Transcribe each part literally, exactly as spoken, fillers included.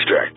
Extract.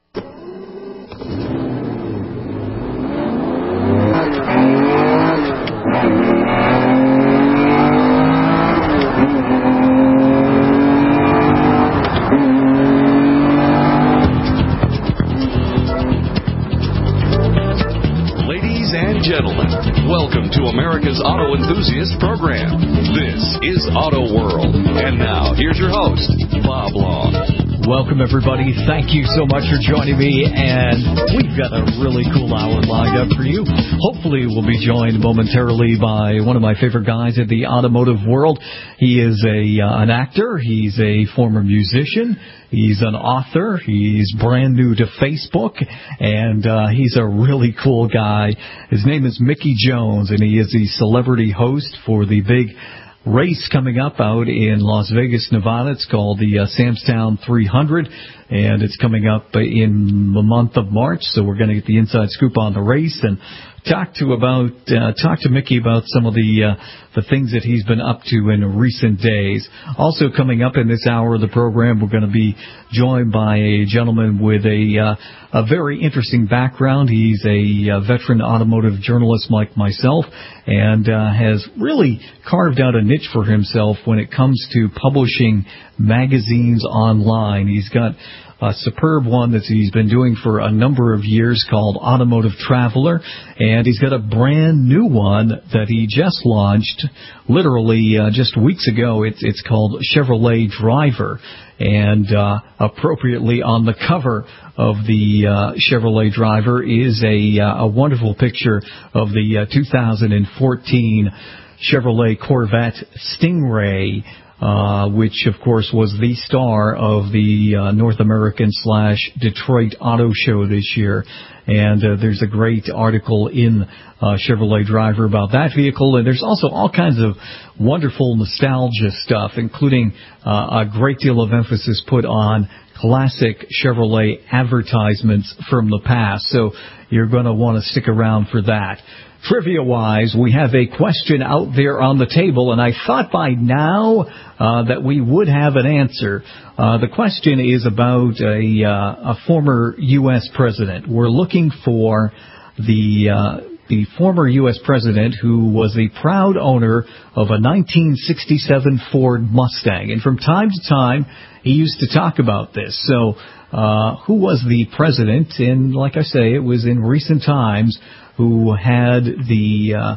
Gentlemen, welcome to America's Auto Enthusiast Program. This is Auto World. And now, here's your host, Bob Long. Welcome, everybody. Thank you so much for joining me. And we've got a really cool hour lined up for you. Hopefully, we'll be joined momentarily by one of my favorite guys in the automotive world. He is a uh, an actor. He's a former musician. He's an author. He's brand new to Facebook, and uh, he's a really cool guy. His name is Mickey Jones, and he is the celebrity host for the big race coming up out in Las Vegas, Nevada. It's called the uh, Samstown three hundred, and it's coming up in the month of March, so we're going to get the inside scoop on the race and talk to about uh, talk to Mickey about some of the uh, the things that he's been up to in recent days. Also coming up in this hour of the program, we're going to be joined by a gentleman with a uh, a very interesting background. He's a uh, veteran automotive journalist like myself, and uh, has really carved out a niche for himself when it comes to publishing magazines online. He's got a superb one that he's been doing for a number of years called Automotive Traveler, and he's got a brand new one that he just launched literally uh, just weeks ago. It's it's called Chevrolet Driver, and uh, appropriately on the cover of the uh, Chevrolet Driver is a, uh, a wonderful picture of the uh, two thousand fourteen Chevrolet Corvette Stingray, Uh, which, of course, was the star of the uh, North American slash Detroit Auto Show this year. And uh, there's a great article in uh, Chevrolet Driver about that vehicle. And there's also all kinds of wonderful nostalgia stuff, including uh, a great deal of emphasis put on classic Chevrolet advertisements from the past. So you're going to want to stick around for that. Trivia-wise, we have a question out there on the table, and I thought by now uh, that we would have an answer. Uh, the question is about a, uh, a former U S president. We're looking for the uh, the former U S president who was the proud owner of a nineteen sixty-seven Ford Mustang. And from time to time, he used to talk about this. So uh, who was the president? And like I say, it was in recent times, who had the uh,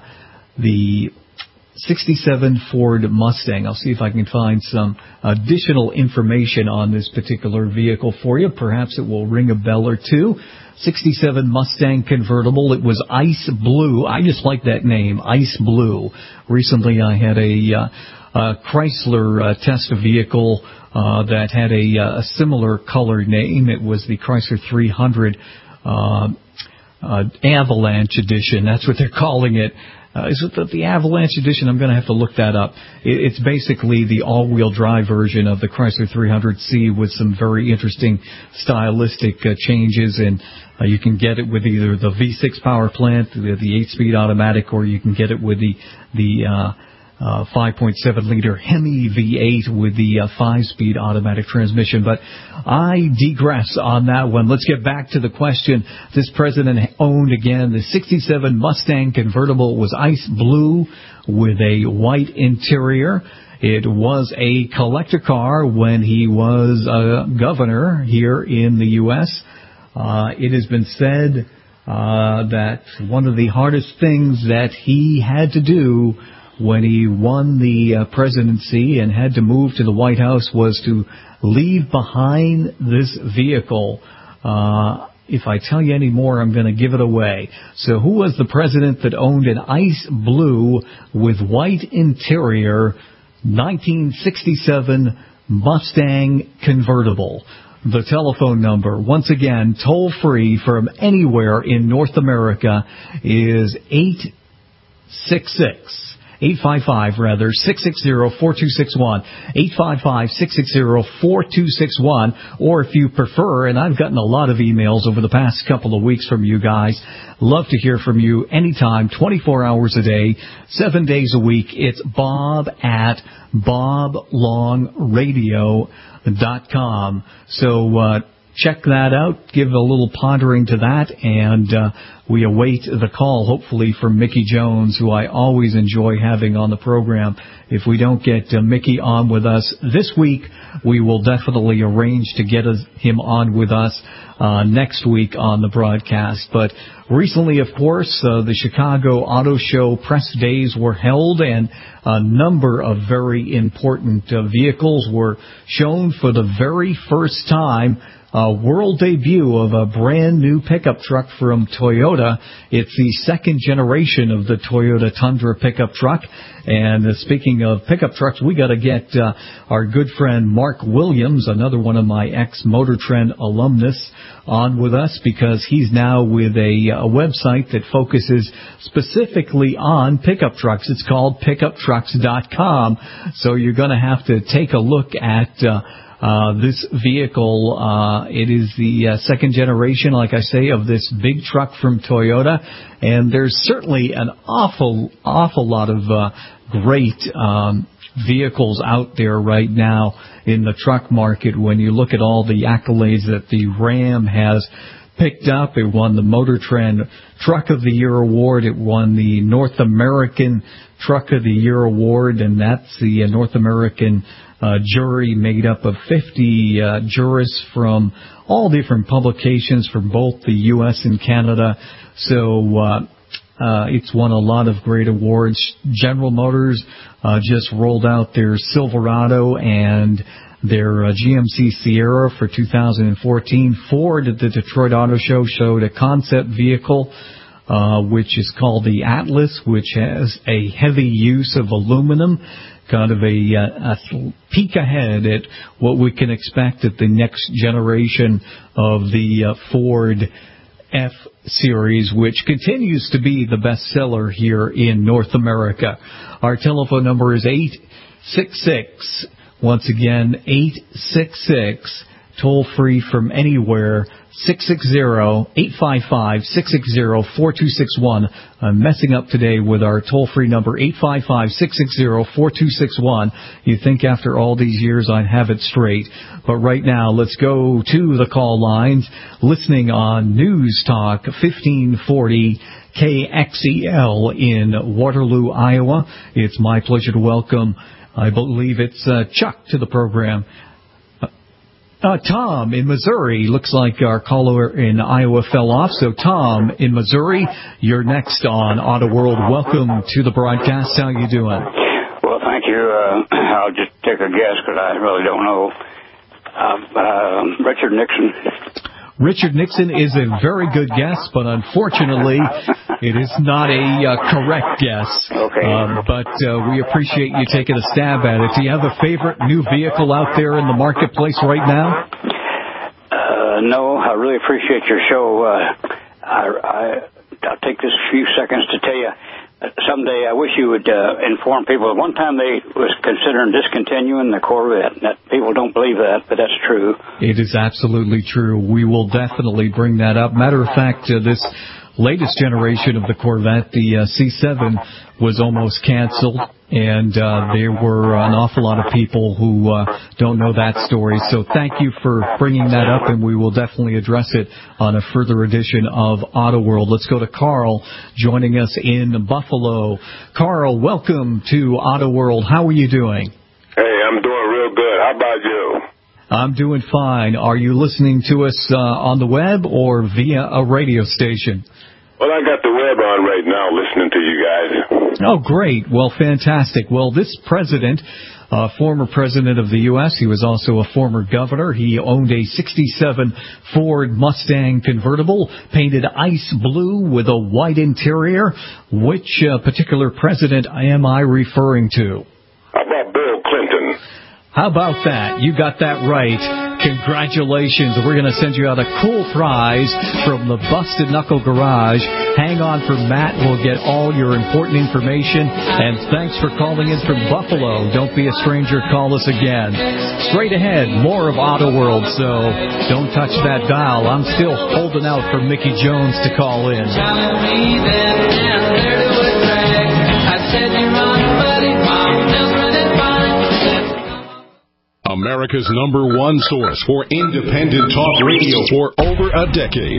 the sixty-seven Ford Mustang. I'll see if I can find some additional information on this particular vehicle for you. Perhaps it will ring a bell or two. sixty-seven Mustang convertible. It was ice blue. I just like that name, ice blue. Recently I had a, uh, a Chrysler uh, test vehicle uh, that had a, a similar color name. It was the Chrysler three hundred uh Uh, Avalanche Edition. That's what they're calling it. Uh, is it the, the Avalanche Edition? I'm going to have to look that up. It, it's basically the all-wheel drive version of the Chrysler three hundred C with some very interesting stylistic uh, changes, and uh, you can get it with either the V six power plant, the, the eight-speed automatic, or you can get it with the the uh, uh, five point seven liter Hemi V eight with the uh, five-speed automatic transmission. But I digress on that one. Let's get back to the question. This president owned, again, the sixty-seven Mustang convertible. It was ice blue with a white interior. It was a collector car when he was a governor here in the U S Uh, it has been said uh, that one of the hardest things that he had to do when he won the uh, presidency and had to move to the White House was to leave behind this vehicle. Uh, if I tell you any more, I'm going to give it away. So who was the president that owned an ice blue with white interior nineteen sixty-seven Mustang convertible? The telephone number, once again, toll-free from anywhere in North America, is eight six six eight five five, rather, six six zero, four two six one, eight five five, six six zero, four two six one, or if you prefer, and I've gotten a lot of emails over the past couple of weeks from you guys, love to hear from you anytime, twenty-four hours a day, seven days a week. It's bob at bob long radio dot com. So, uh, check that out, give a little pondering to that, and uh, we await the call, hopefully, from Mickey Jones, who I always enjoy having on the program. If we don't get uh, Mickey on with us this week, we will definitely arrange to get us, him on with us uh, next week on the broadcast. But recently, of course, uh, the Chicago Auto Show press days were held, and a number of very important uh, vehicles were shown for the very first time. A world debut of a brand new pickup truck from Toyota. It's the second generation of the Toyota Tundra pickup truck. And uh, speaking of pickup trucks, we got to get uh, our good friend Mark Williams, another one of my ex-Motor Trend alumnus, on with us, because he's now with a, a website that focuses specifically on pickup trucks. It's called pickup trucks dot com. So you're going to have to take a look at uh, Uh, this vehicle. Uh, it is the uh, second generation, like I say, of this big truck from Toyota, and there's certainly an awful, awful lot of uh, great um, vehicles out there right now in the truck market. When you look at all the accolades that the Ram has picked up, it won the Motor Trend Truck of the Year Award. It won the North American Truck of the Year Award, and that's the uh, North American Uh, jury made up of fifty uh, jurists from all different publications from both the U S and Canada. So uh, uh, it's won a lot of great awards. General Motors uh, just rolled out their Silverado and their uh, G M C Sierra for two thousand fourteen. Ford at the Detroit Auto Show showed a concept vehicle, uh, which is called the Atlas, which has a heavy use of aluminum. Kind of a, uh, a peek ahead at what we can expect at the next generation of the uh, Ford F-Series, which continues to be the best seller here in North America. Our telephone number is eight six six, once again, eight six six, toll free from anywhere, six six zero, eight five five, six six zero, four two six one. I'm messing up today with our toll-free number, eight five five, six six zero, four two six one. You'd think after all these years I'd have it straight. But right now, let's go to the call lines. Listening on News Talk fifteen forty K X E L in Waterloo, Iowa. It's my pleasure to welcome, I believe it's uh, Chuck, to the program. Uh, Tom in Missouri. Looks like our caller in Iowa fell off. So, Tom in Missouri, you're next on Auto World. Welcome to the broadcast. How you doing? Well, thank you. Uh, I'll just take a guess because I really don't know. Uh, uh, Richard Nixon. Richard Nixon is a very good guess, but unfortunately, it is not a uh, correct guess. Okay. Um, but uh, we appreciate you taking a stab at it. Do you have a favorite new vehicle out there in the marketplace right now? Uh, no, I really appreciate your show. Uh, I, I, I'll take this few seconds to tell you. Someday I wish you would uh, inform people. One time they was considering discontinuing the Corvette. That, people don't believe that, but that's true. It is absolutely true. We will definitely bring that up. Matter of fact, uh, this latest generation of the Corvette, the uh, C seven, was almost canceled, and uh, there were an awful lot of people who uh, don't know that story. So thank you for bringing that up, and we will definitely address it on a further edition of Auto World. Let's go to Carl, joining us in Buffalo. Carl, welcome to Auto World. How are you doing? Hey, I'm doing real good. How about you? I'm doing fine. Are you listening to us uh, on the web or via a radio station? Well, I got the web on right now listening to you guys. Oh, great. Well, fantastic. Well, this president, uh, former president of the U S, he was also a former governor. He owned a sixty-seven Ford Mustang convertible, painted ice blue with a white interior. Which uh, particular president am I referring to? How about Bill Clinton? How about that? You got that right. Congratulations. We're going to send you out a cool prize from the Busted Knuckle Garage. Hang on for Matt. We'll get all your important information. And thanks for calling in from Buffalo. Don't be a stranger. Call us again. Straight ahead, more of Auto World, so don't touch that dial. I'm still holding out for Mickey Jones to call in. America's number one source for independent talk radio for over a decade.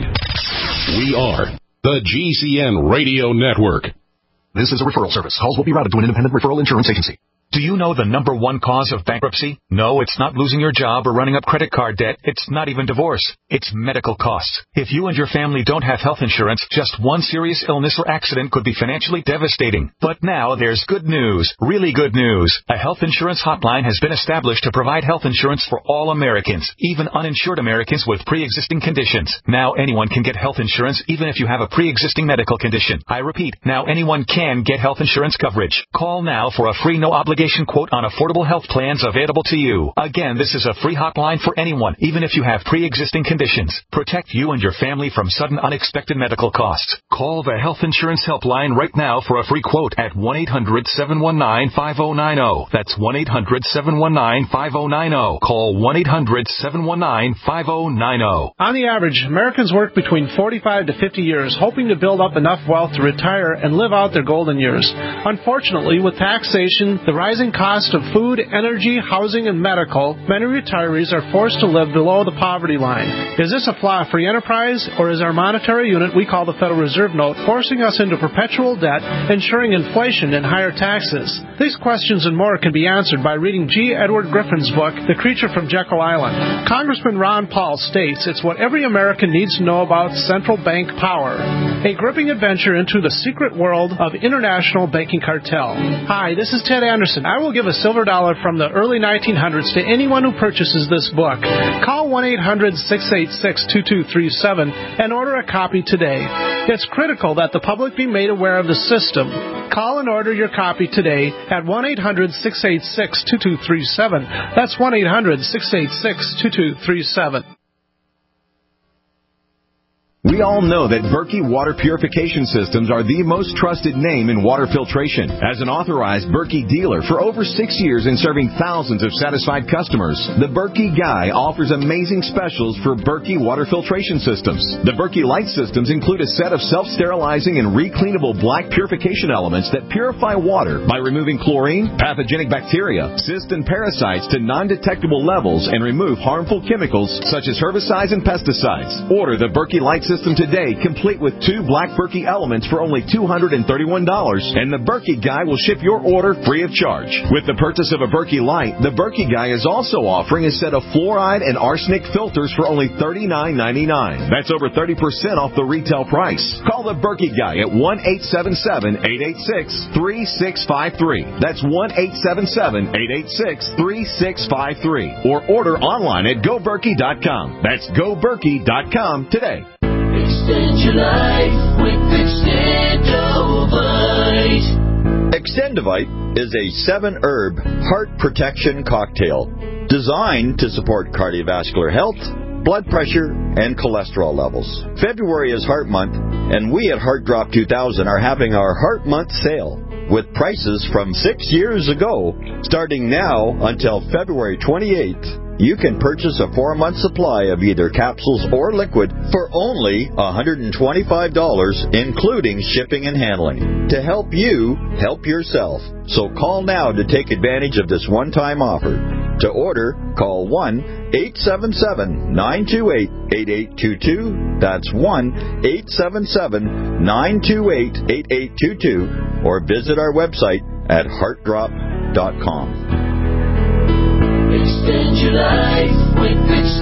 We are the G C N Radio Network. This is a referral service. Calls will be routed to an independent referral insurance agency. Do you know the number one cause of bankruptcy? No, it's not losing your job or running up credit card debt. It's not even divorce. It's medical costs. If you and your family don't have health insurance, just one serious illness or accident could be financially devastating. But now there's good news, really good news. A health insurance hotline has been established to provide health insurance for all Americans, even uninsured Americans with pre-existing conditions. Now anyone can get health insurance even if you have a pre-existing medical condition. I repeat, now anyone can get health insurance coverage. Call now for a free no obligation quote on affordable health plans available to you. Again, this is a free hotline for anyone, even if you have pre-existing conditions. Protect you and your family from sudden unexpected medical costs. Call the Health Insurance Helpline right now for a free quote at one eight hundred seven one nine five oh nine oh. That's one eight hundred seven one nine five oh nine oh. Call one eight hundred seven one nine five oh nine oh. On the average, Americans work between forty-five to fifty years, hoping to build up enough wealth to retire and live out their golden years. Unfortunately, with taxation, the rising cost of food, energy, housing, and medical, many retirees are forced to live below the poverty line. Is this a flaw-free enterprise, or is our monetary unit we call the Federal Reserve Note forcing us into perpetual debt, ensuring inflation and higher taxes? These questions and more can be answered by reading G. Edward Griffin's book, The Creature from Jekyll Island. Congressman Ron Paul states it's what every American needs to know about central bank power, a gripping adventure into the secret world of international banking cartel. Hi, this is Ted Anderson. I will give a silver dollar from the early nineteen hundreds to anyone who purchases this book. Call one eight hundred six eight six two two three seven and order a copy today. It's critical that the public be made aware of the system. Call and order your copy today at one eight hundred six eight six two two three seven. That's one eight hundred six eight six two two three seven. We all know that Berkey Water Purification Systems are the most trusted name in water filtration. As an authorized Berkey dealer for over six years and serving thousands of satisfied customers, the Berkey Guy offers amazing specials for Berkey Water Filtration Systems. The Berkey Light Systems include a set of self-sterilizing and recleanable black purification elements that purify water by removing chlorine, pathogenic bacteria, cysts, and parasites to non-detectable levels and remove harmful chemicals such as herbicides and pesticides. Order the Berkey Light Systems today, complete with two black Berkey elements for only two hundred thirty-one dollars, and the Berkey Guy will ship your order free of charge. With the purchase of a Berkey Light, the Berkey Guy is also offering a set of fluoride and arsenic filters for only thirty-nine ninety-nine. That's over thirty percent off the retail price. Call the Berkey Guy at one eight seven seven eight eight six three six five three. That's one eight seven seven eight eight six three six five three. Or order online at go berkey dot com. That's go berkey dot com today. Extend your life with Extendovite. Extendovite is a seven-herb heart protection cocktail designed to support cardiovascular health, blood pressure, and cholesterol levels. February is Heart Month, and we at Heart Drop two thousand are having our Heart Month sale with prices from six years ago, starting now until February twenty-eighth. You can purchase a four-month supply of either capsules or liquid for only one hundred twenty-five dollars, including shipping and handling, to help you help yourself. So call now to take advantage of this one-time offer. To order, call one eight seven seven nine two eight eight eight two two. That's one eight seven seven nine two eight eight eight two two, or visit our website at heart drop dot com. Extend your life with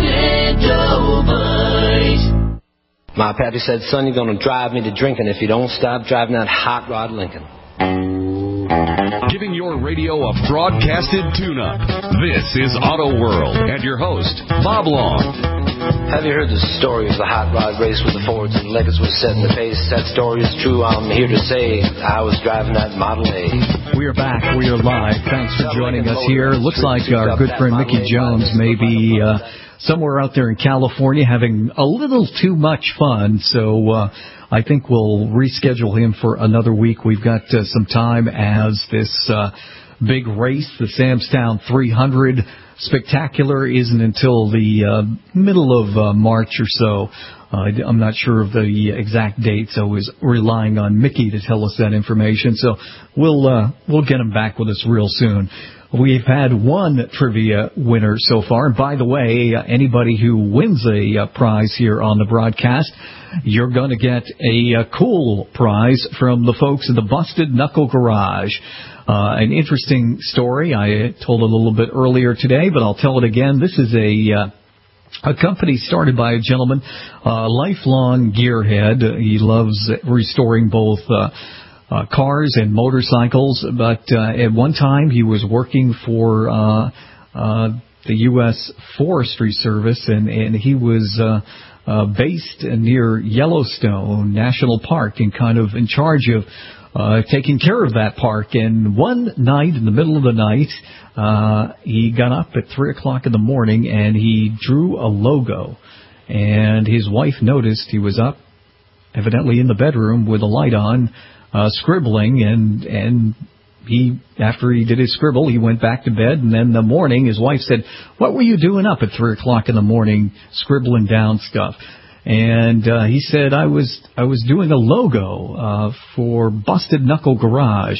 Extendovite. My pappy said, son, you're going to drive me to drinking if you don't stop driving that hot rod Lincoln. Giving your radio a broadcasted tune-up. This is Auto World and your host, Bob Long. Have you heard the story of the hot rod race with the Fords and Leggett's was setting the pace? That story is true. I'm here to say I was driving that Model A. We are back. We are live. Thanks for joining us here. Looks like our good friend Mickey Jones may be uh, somewhere out there in California having a little too much fun. So uh, I think we'll reschedule him for another week. We've got uh, some time as this uh, big race, the Samstown three hundred, spectacular isn't until the uh, middle of uh, March or so. Uh, I'm not sure of the exact dates. I was relying on Mickey to tell us that information, so we'll uh, we'll get him back with us real soon. We've had one trivia winner so far. And by the way, uh, anybody who wins a uh, prize here on the broadcast, you're going to get a uh, cool prize from the folks at the Busted Knuckle Garage. Uh, an interesting story. I told it a little bit earlier today, but I'll tell it again. This is a... Uh, A company started by a gentleman, a uh, lifelong gearhead. He loves restoring both uh, uh, cars and motorcycles, but uh, at one time he was working for uh, uh, the U S Forestry Service, and, and he was uh, uh, based near Yellowstone National Park and kind of in charge of uh, taking care of that park. And one night, in the middle of the night, uh, he got up at three o'clock in the morning and he drew a logo. And his wife noticed he was up, evidently in the bedroom with a light on, uh, scribbling, and, and he, after he did his scribble, he went back to bed, and then in the morning his wife said, "What were you doing up at three o'clock in the morning scribbling down stuff?" And uh, he said, I was I was doing a logo uh, for Busted Knuckle Garage.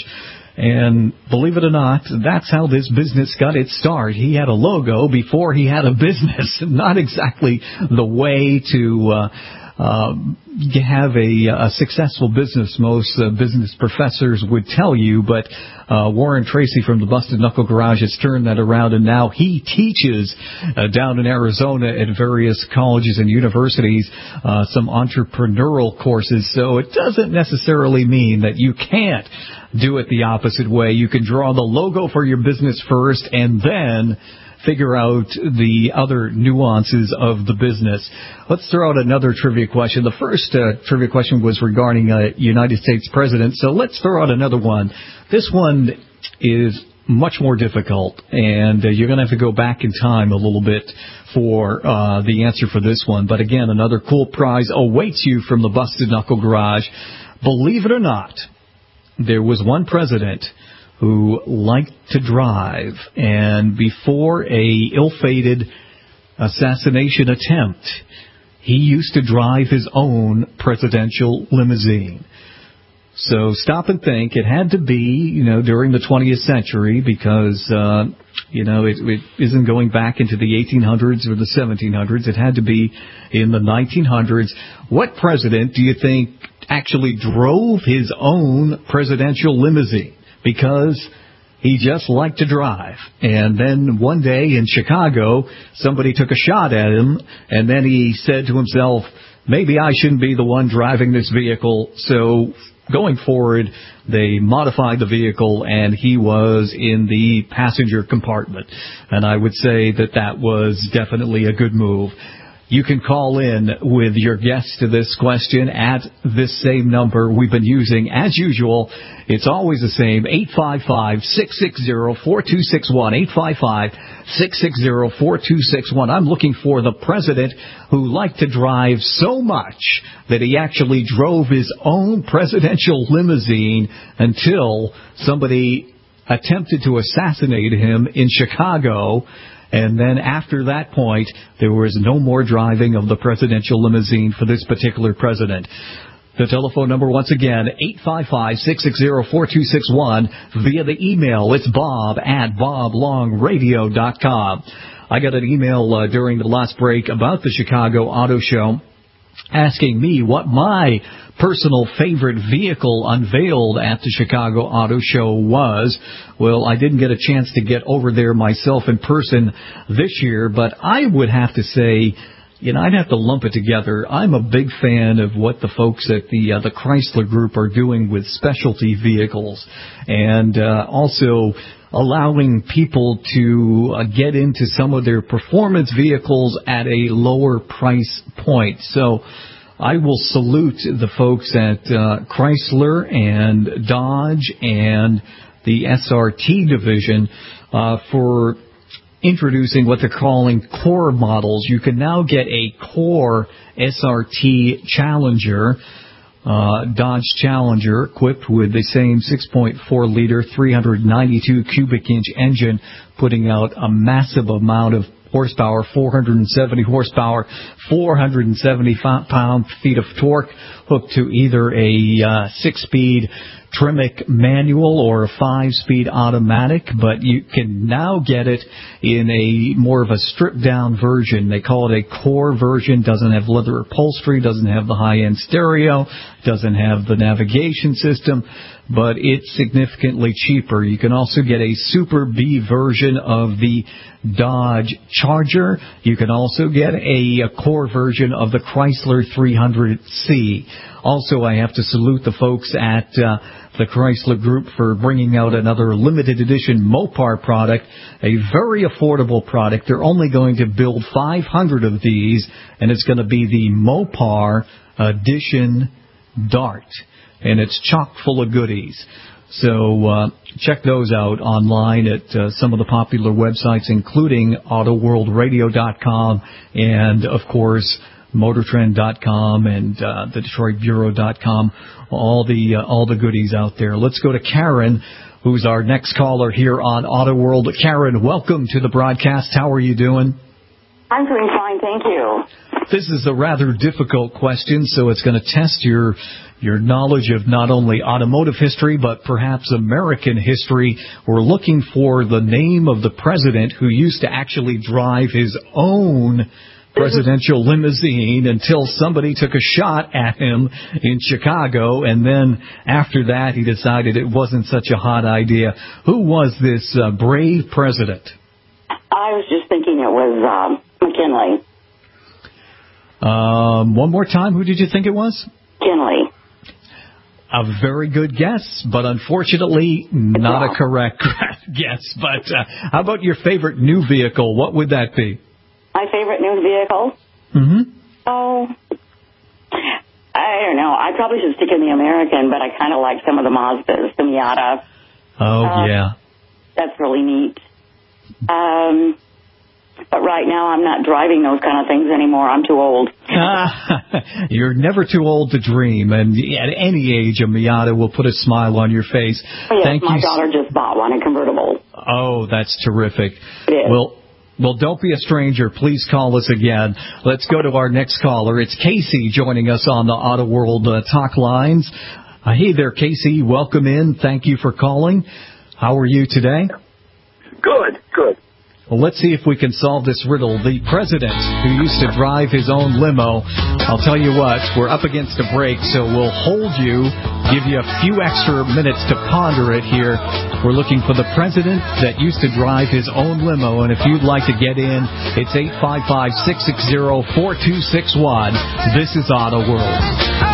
And believe it or not, that's how this business got its start. He had a logo before he had a business. Not exactly the way to uh, uh, have a, a successful business, most uh, business professors would tell you. But uh, Warren Tracy from the Busted Knuckle Garage has turned that around, and now he teaches uh, down in Arizona at various colleges and universities uh, some entrepreneurial courses. So it doesn't necessarily mean that you can't do it the opposite way. You can draw the logo for your business first and then figure out the other nuances of the business. Let's throw out another trivia question. The first uh, trivia question was regarding a United States president, so let's throw out another one. This one is much more difficult, and uh, you're going to have to go back in time a little bit for uh, the answer for this one. But again, another cool prize awaits you from the Busted Knuckle Garage. Believe it or not, there was one president who liked to drive, and before a ill-fated assassination attempt, he used to drive his own presidential limousine. So stop and think. It had to be, you know, during the twentieth century because, uh, you know, it, it isn't going back into the eighteen hundreds or the seventeen hundreds. It had to be in the nineteen hundreds. What president do you think actually drove his own presidential limousine? Because he just liked to drive. And then one day in Chicago, somebody took a shot at him, and then he said to himself, maybe I shouldn't be the one driving this vehicle. So going forward, they modified the vehicle, and he was in the passenger compartment. And I would say that that was definitely a good move. You can call in with your guess to this question at this same number we've been using. As usual, it's always the same, eight five five, six six zero, four two six one, eight five five, six six zero, four two six one. I'm looking for the president who liked to drive so much that he actually drove his own presidential limousine until somebody attempted to assassinate him in Chicago. And then after that point, there was no more driving of the presidential limousine for this particular president. The telephone number, once again, eight five five, six six zero, four two six one. Via the email, it's bob at bob long radio dot com. I got an email uh, during the last break about the Chicago Auto Show asking me what my personal favorite vehicle unveiled at the Chicago Auto Show was. Well, I didn't get a chance to get over there myself in person this year, but I would have to say, you know, I'd have to lump it together. I'm a big fan of what the folks at the uh, the Chrysler Group are doing with specialty vehicles, and uh, also allowing people to uh, get into some of their performance vehicles at a lower price point. So I will salute the folks at uh, Chrysler and Dodge and the S R T division uh, for introducing what they're calling core models. You can now get a core S R T Challenger uh, Dodge Challenger, equipped with the same six point four liter, three hundred ninety-two cubic inch engine, putting out a massive amount of horsepower, four hundred seventy horsepower, four hundred seventy pound-feet of torque, hooked to either a uh, six-speed Tremec manual or a five-speed automatic, but you can now get it in a more of a stripped-down version. They call it a core version. Doesn't have leather upholstery, doesn't have the high-end stereo, doesn't have the navigation system, but it's significantly cheaper. You can also get a Super B version of the Dodge Charger. You can also get a, a core version of the Chrysler three hundred C. Also, I have to salute the folks at uh, the Chrysler Group for bringing out another limited edition Mopar product, a very affordable product. They're only going to build five hundred of these, and it's going to be the Mopar Edition Dart, and it's chock full of goodies. So uh, check those out online at uh, some of the popular websites, including auto world radio dot com and, of course, motor trend dot com and uh, the detroit bureau dot com. All the uh, all the goodies out there. Let's go to Karen, who's our next caller here on Auto World. Karen, welcome to the broadcast. How are you doing? I'm doing fine, thank you. This is a rather difficult question, so it's going to test your your knowledge of not only automotive history, but perhaps American history. We're looking for the name of the president who used to actually drive his own presidential limousine until somebody took a shot at him in Chicago, and then after that he decided it wasn't such a hot idea. Who was this uh, brave president? I was just thinking it was um, McKinley. Um, one more time, who did you think it was? McKinley. A very good guess, but unfortunately not a correct guess. But uh, how about your favorite new vehicle? What would that be? My favorite new vehicle? Mm-hmm. Oh, I don't know. I probably should stick in the American, but I kind of like some of the Mazdas, the Miata. Oh, uh, yeah. That's really neat. Um, but right now I'm not driving those kind of things anymore. I'm too old. You're never too old to dream, and at any age a Miata will put a smile on your face. Oh, yes, Thank my you. daughter just bought one, a convertible. Oh, that's terrific. It is. Well, Well, don't be a stranger. Please call us again. Let's go to our next caller. It's Casey joining us on the Auto World uh, talk lines. Uh, hey there, Casey. Welcome in. Thank you for calling. How are you today? Good, good. Well, let's see if we can solve this riddle. The president who used to drive his own limo, I'll tell you what, we're up against a break, so we'll hold you, give you a few extra minutes to ponder it here. We're looking for the president that used to drive his own limo, and if you'd like to get in, it's eight five five, six six zero, four two six one. This is Auto World.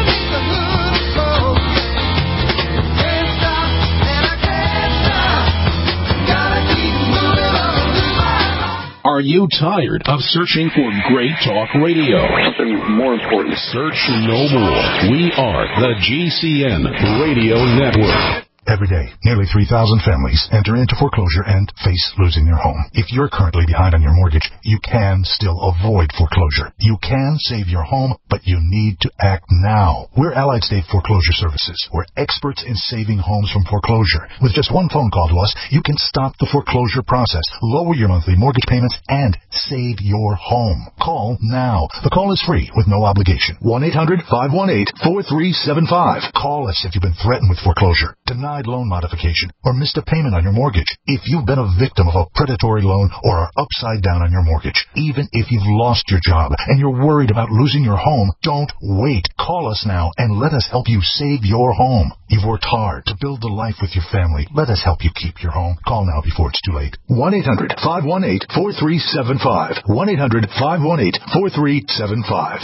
Are you tired of searching for great talk radio? Something more important. Search no more. We are the G C N Radio Network. Every day, nearly three thousand families enter into foreclosure and face losing their home. If you're currently behind on your mortgage, you can still avoid foreclosure. You can save your home, but you need to act now. We're Allied State Foreclosure Services. We're experts in saving homes from foreclosure. With just one phone call to us, you can stop the foreclosure process, lower your monthly mortgage payments, and save your home. Call now. The call is free with no obligation. one eight hundred, five one eight, four three seven five. Call us if you've been threatened with foreclosure, denied loan modification, or missed a payment on your mortgage. If you've been a victim of a predatory loan or are upside down on your mortgage, even if you've lost your job and you're worried about losing your home, don't wait. Call us now and let us help you save your home. You've worked hard to build a life with your family. Let us help you keep your home. Call now before it's too late. one eight hundred, five one eight, four three seven five. one eight hundred, five one eight, four three seven five.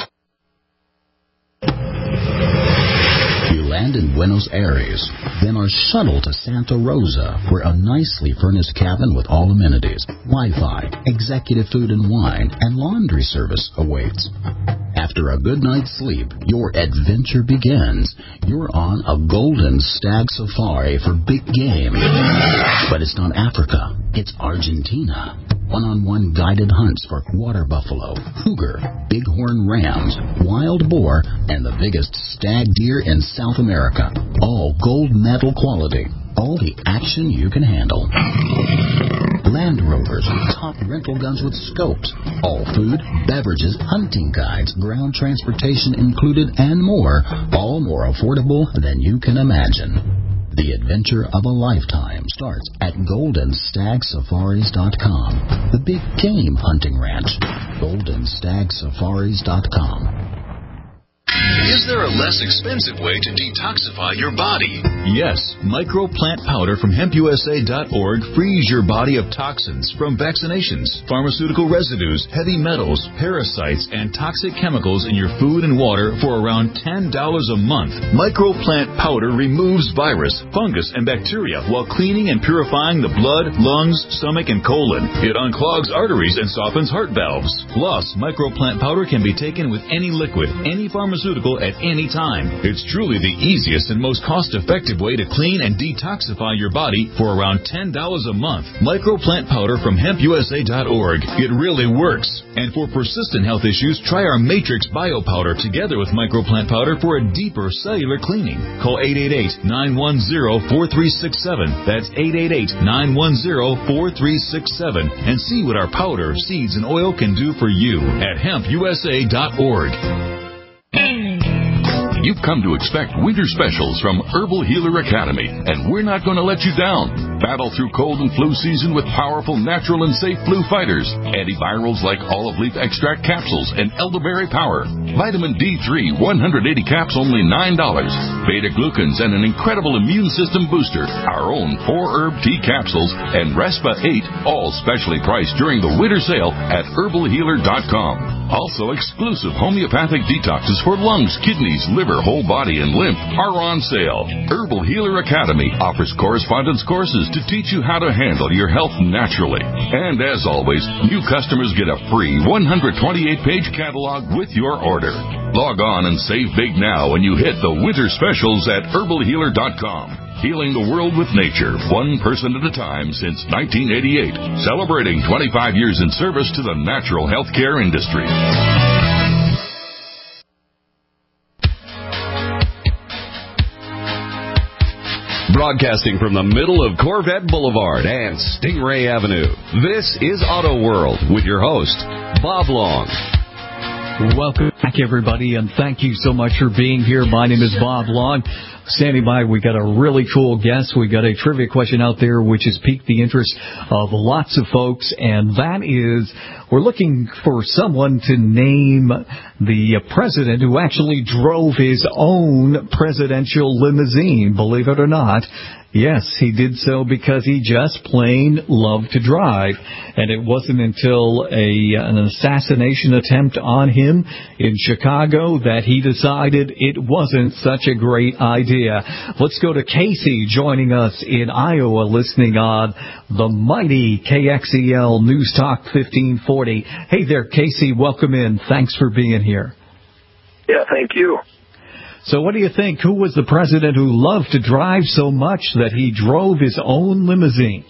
Land in Buenos Aires, then are shuttled to Santa Rosa, where a nicely furnished cabin with all amenities, Wi-Fi, executive food and wine, and laundry service awaits. After a good night's sleep, your adventure begins. You're on a golden stag safari for big game. But it's not Africa, it's Argentina. one-on-one guided hunts for water buffalo, cougar, bighorn rams, wild boar, and the biggest stag deer in South America. All gold medal quality. All the action you can handle. Land Rovers, top rental guns with scopes. All food, beverages, hunting guides, ground transportation included, and more. All more affordable than you can imagine. The adventure of a lifetime starts at golden stag safaris dot com. The big game hunting ranch. golden stag safaris dot com. Is there a less expensive way to detoxify your body? Yes. Micro Plant Powder from hemp U S A dot org frees your body of toxins from vaccinations, pharmaceutical residues, heavy metals, parasites, and toxic chemicals in your food and water for around ten dollars a month. Micro Plant Powder removes virus, fungus, and bacteria while cleaning and purifying the blood, lungs, stomach, and colon. It unclogs arteries and softens heart valves. Plus, Micro Plant Powder can be taken with any liquid, any pharmaceutical at any time. It's truly the easiest and most cost-effective way to clean and detoxify your body for around ten dollars a month. Micro Plant Powder from hemp U S A dot org. It really works. And for persistent health issues, try our Matrix Bio Powder together with Micro Plant Powder for a deeper cellular cleaning. Call eight eight eight, nine one zero, four three six seven. That's eight eight eight, nine one zero, four three six seven. And see what our powder, seeds, and oil can do for you at hemp U S A dot org. You've come to expect winter specials from Herbal Healer Academy, and we're not going to let you down. Battle through cold and flu season with powerful, natural, and safe flu fighters. Antivirals like olive leaf extract capsules and elderberry power. Vitamin D three, one hundred eighty caps, only nine dollars. Beta-glucans and an incredible immune system booster. Our own four-herb tea capsules and Respa eight, all specially priced during the winter sale at herbal healer dot com. Also, exclusive homeopathic detoxes for lungs, kidneys, liver, whole body, and lymph are on sale. Herbal Healer Academy offers correspondence courses to teach you how to handle your health naturally. And as always, new customers get a free one hundred twenty-eight page catalog with your order. Log on and save big now when you hit the winter specials at herbal healer dot com. Healing the world with nature, one person at a time since nineteen eighty-eight. Celebrating twenty-five years in service to the natural healthcare industry. Broadcasting from the middle of Corvette Boulevard and Stingray Avenue, this is Auto World with your host, Bob Long. Welcome back, everybody, and thank you so much for being here. My name is Bob Long. Standing by, we got a really cool guest. We got a trivia question out there which has piqued the interest of lots of folks, and that is, we're looking for someone to name the president who actually drove his own presidential limousine, believe it or not. Yes, he did so because he just plain loved to drive. And it wasn't until a an assassination attempt on him in Chicago that he decided it wasn't such a great idea. Let's go to Casey joining us in Iowa, listening on the mighty K X E L News Talk fifteen forty. Hey there, Casey. Welcome in. Thanks for being here. Yeah, thank you. So what do you think? Who was the president who loved to drive so much that he drove his own limousine?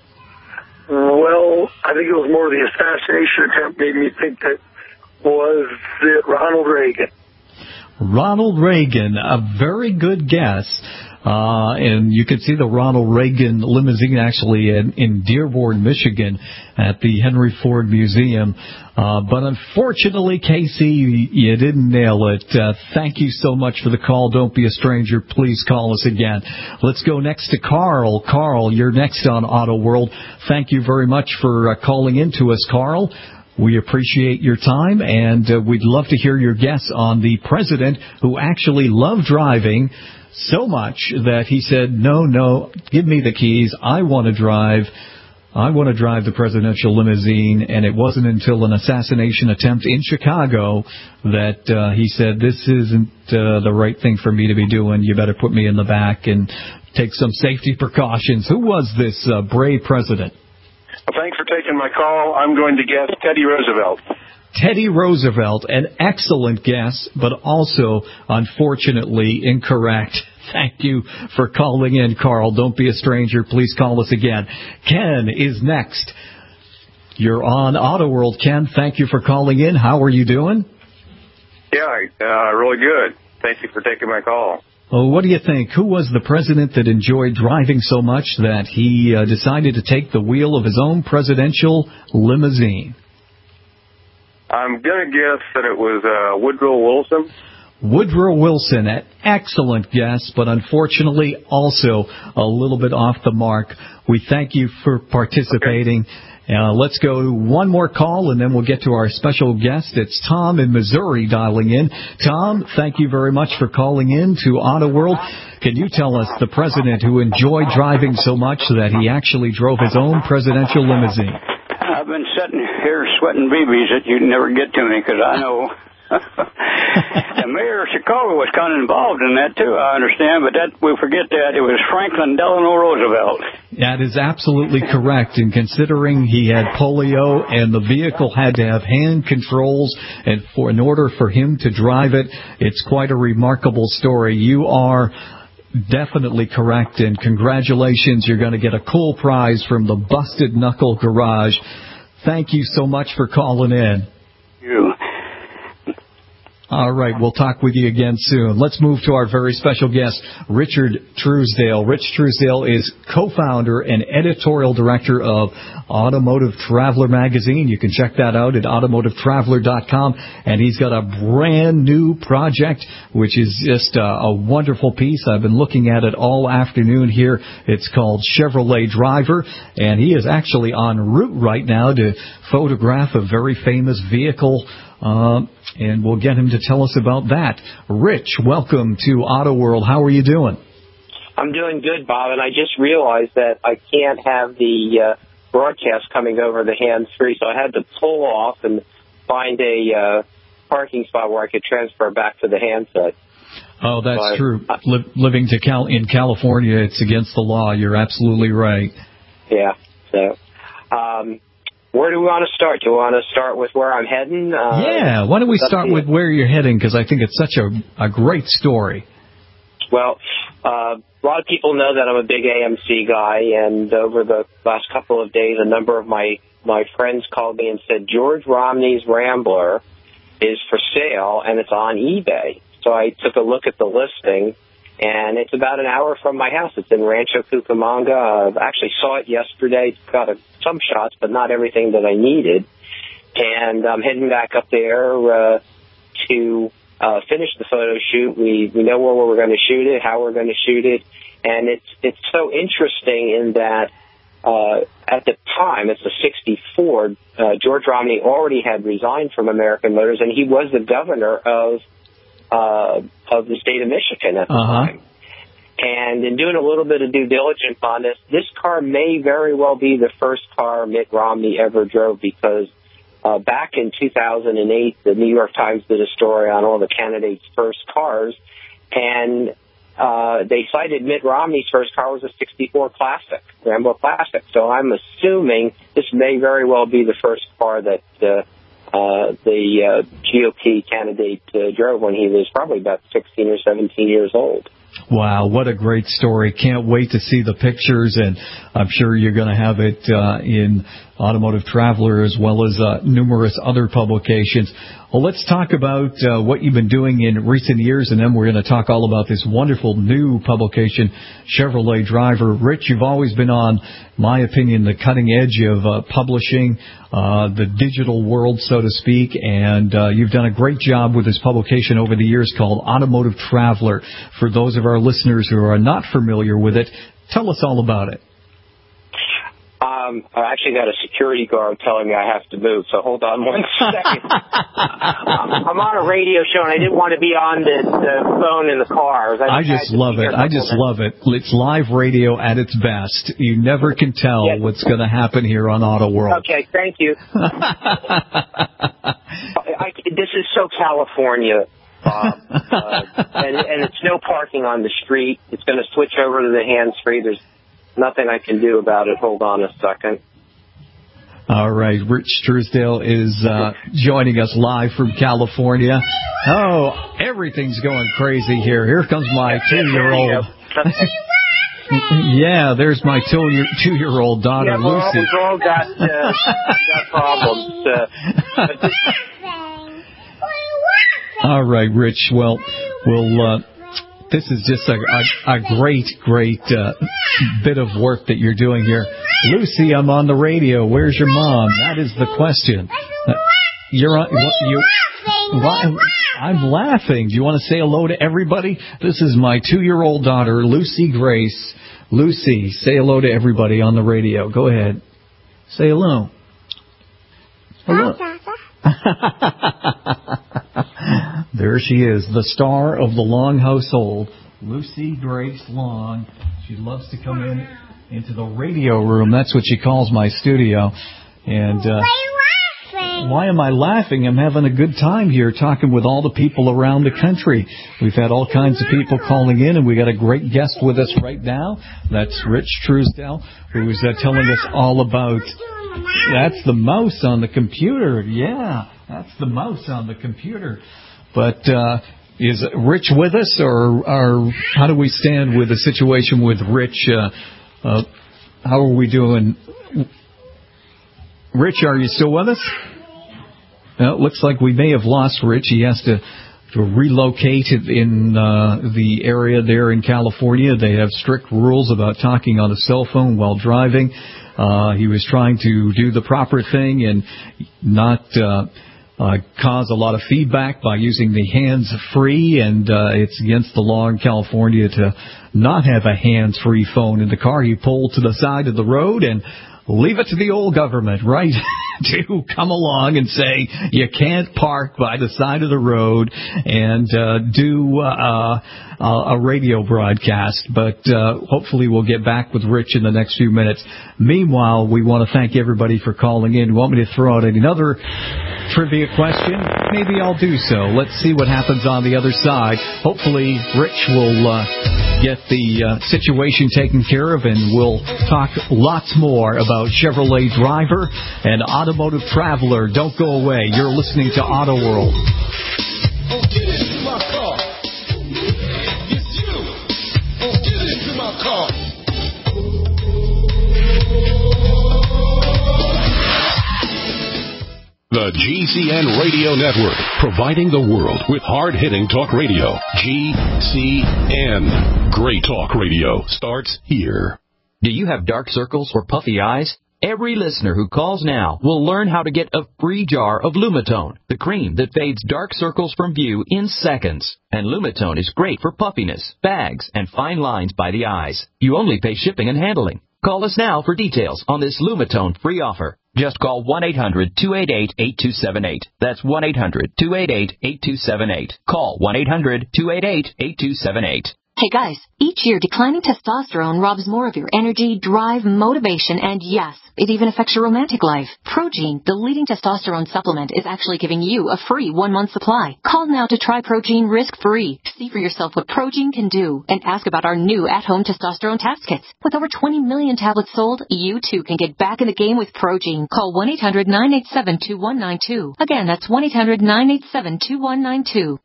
Well, I think it was more the assassination attempt made me think that was it Ronald Reagan. Ronald Reagan, a very good guess. Uh, and you can see the Ronald Reagan limousine actually in, in Dearborn, Michigan at the Henry Ford Museum. Uh, but unfortunately, Casey, you didn't nail it. Uh, thank you so much for the call. Don't be a stranger. Please call us again. Let's go next to Carl. Carl, you're next on Auto World. Thank you very much for uh, calling in to us, Carl. We appreciate your time, and uh, we'd love to hear your guess on the president who actually loved driving so much that he said, no, no, give me the keys. I want to drive. I want to drive the presidential limousine. And it wasn't until an assassination attempt in Chicago that uh, he said, this isn't uh, the right thing for me to be doing. You better put me in the back and take some safety precautions. Who was this uh, brave president? Well, thanks for taking my call. I'm going to guess Teddy Roosevelt. Teddy Roosevelt, an excellent guess, but also, unfortunately, incorrect. Thank you for calling in, Carl. Don't be a stranger. Please call us again. Ken is next. You're on Auto World, Ken. Thank you for calling in. How are you doing? Yeah, uh, really good. Thank you for taking my call. Well, what do you think? Who was the president that enjoyed driving so much that he uh, decided to take the wheel of his own presidential limousine? I'm going to guess that it was uh, Woodrow Wilson. Woodrow Wilson, an excellent guess, but unfortunately also a little bit off the mark. We thank you for participating. Okay. Uh, let's go to one more call, and then we'll get to our special guest. It's Tom in Missouri dialing in. Tom, thank you very much for calling in to Auto World. Can you tell us the president who enjoyed driving so much that he actually drove his own presidential limousine? I've been sitting here sweating B Bs that you'd never get to me because I know the mayor of Chicago was kind of involved in that, too, I understand, but that we forget that. It was Franklin Delano Roosevelt. That is absolutely correct, and considering he had polio and the vehicle had to have hand controls, and for in order for him to drive it, it's quite a remarkable story. You are definitely correct, and congratulations. You're going to get a cool prize from the Busted Knuckle Garage. Thank you so much for calling in. Thank you. All right, we'll talk with you again soon. Let's move to our very special guest, Richard Truesdale. Rich Truesdale is co-founder and editorial director of Automotive Traveler magazine. You can check that out at automotive traveler dot com. And he's got a brand new project, which is just a, a wonderful piece. I've been looking at it all afternoon here. It's called Chevrolet Driver, and he is actually en route right now to photograph a very famous vehicle. Um, and we'll get him to tell us about that. Rich, welcome to Auto World. How are you doing? I'm doing good, Bob, and I just realized that I can't have the uh, broadcast coming over the hands-free, so I had to pull off and find a uh, parking spot where I could transfer back to the handset. Oh, that's but, true. Li- living to Cal- in California, it's against the law. You're absolutely right. Yeah, so... Um, Where do we want to start? Do we want to start with where I'm heading? Uh, yeah, why don't we start with where you're heading, because I think it's such a, a great story. Well, uh, a lot of people know that I'm a big A M C guy, and over the last couple of days, a number of my, my friends called me and said, George Romney's Rambler is for sale, and it's on eBay. So I took a look at the listing, and it's about an hour from my house. It's in Rancho Cucamonga. I actually saw it yesterday. It's got a, some shots, but not everything that I needed. And I'm heading back up there uh, to uh, finish the photo shoot. We we know where we're going to shoot it, how we're going to shoot it. And it's, it's so interesting in that uh, at the time, it's a sixty-four, uh, George Romney already had resigned from American Motors, and he was the governor of Uh, of the state of Michigan at the uh-huh. time. And in doing a little bit of due diligence on this, this car may very well be the first car Mitt Romney ever drove, because uh, back in two thousand eight, the New York Times did a story on all the candidates' first cars, and uh, they cited Mitt Romney's first car was a sixty-four Classic, Rambler Classic. So I'm assuming this may very well be the first car that uh, Uh, the uh, G O P candidate uh, drove when he was probably about sixteen or seventeen years old. Wow, what a great story. Can't wait to see the pictures, and I'm sure you're going to have it uh, in Automotive Traveler as well as uh, numerous other publications. Well, let's talk about uh, what you've been doing in recent years, and then we're going to talk all about this wonderful new publication, Chevrolet Driver. Rich, you've always been on, my opinion, the cutting edge of uh, publishing, uh, the digital world, so to speak, and uh, you've done a great job with this publication over the years called Automotive Traveler. For those of our listeners who are not familiar with it, tell us all about it. Um, I actually got a security guard telling me I have to move, so hold on one second. um, I'm on a radio show, and I didn't want to be on the, the phone in the car. I, I just love it. I just love it. It's live radio at its best. You never can tell yes. what's going to happen here on Auto World. Okay, thank you. I, this is so California, Bob. Uh, and, and it's no parking on the street. It's going to switch over to the hands-free. There's nothing I can do about it. Hold on a second. All right. Rich Truesdale is uh, joining us live from California. Oh, everything's going crazy here. Here comes my two-year-old. Yeah, there's my two-year, two-year-old daughter, yeah, well, Lucy. we've all got, uh, got problems. Uh, but all right, Rich. Well, we'll. Uh, this is just a, a, a great, great uh, bit of work that you're doing here. Lucy, I'm on the radio. Where's your mom? That is the question. Uh, you're on. You. Why, I'm laughing. Do you want to say hello to everybody? This is my two-year-old daughter, Lucy Grace. Lucy, say hello to everybody on the radio. Go ahead. Say hello. Hello. There she is, the star of the Long household, Lucy Grace Long. She loves to come in into the radio room. That's what she calls my studio. And uh, why am I laughing? I'm having a good time here talking with all the people around the country. We've had all kinds of people calling in, and we got a great guest with us right now. That's Rich Truesdell, who's uh, telling us all about... That's the mouse on the computer. Yeah, that's the mouse on the computer. But uh, is Rich with us, or, or how do we stand with the situation with Rich? Uh, uh, how are we doing? Rich, are you still with us? Well, it looks like we may have lost Rich. He has to, to relocate in uh, the area there in California. They have strict rules about talking on a cell phone while driving. Uh, he was trying to do the proper thing and not uh, uh, cause a lot of feedback by using the hands-free, and uh, it's against the law in California to not have a hands-free phone in the car. He pulled to the side of the road and leave it to the old government, right, to come along and say you can't park by the side of the road and uh, do uh, a radio broadcast. But uh, hopefully we'll get back with Rich in the next few minutes. Meanwhile, we want to thank everybody for calling in. You want me to throw out another trivia question? Maybe I'll do so. Let's see what happens on the other side. Hopefully Rich will uh, get the uh, situation taken care of, and we'll talk lots more about Chevrolet Driver and Automotive Traveler. Don't go away. You're listening to Auto World. Oh, get into my car. It's you. Oh, get into my car. The G C N Radio Network, providing the world with hard-hitting talk radio. G C N. Great talk radio starts here. Do you have dark circles or puffy eyes? Every listener who calls now will learn how to get a free jar of Lumitone, the cream that fades dark circles from view in seconds. And Lumitone is great for puffiness, bags, and fine lines by the eyes. You only pay shipping and handling. Call us now for details on this Lumitone free offer. Just call one eight hundred two eight eight eight two seven eight. That's one eight hundred two eight eight eight two seven eight. Call one eight hundred two eight eight eight two seven eight. Hey guys, each year declining testosterone robs more of your energy, drive, motivation, and yes, it even affects your romantic life. Progene, the leading testosterone supplement, is actually giving you a free one-month supply. Call now to try Progene risk-free. See for yourself what Progene can do, and ask about our new at-home testosterone tablets kits. With over twenty million tablets sold, you too can get back in the game with Progene. Call one eight hundred nine eight seven two one nine two. Again, that's one eight hundred nine eight seven two one nine two.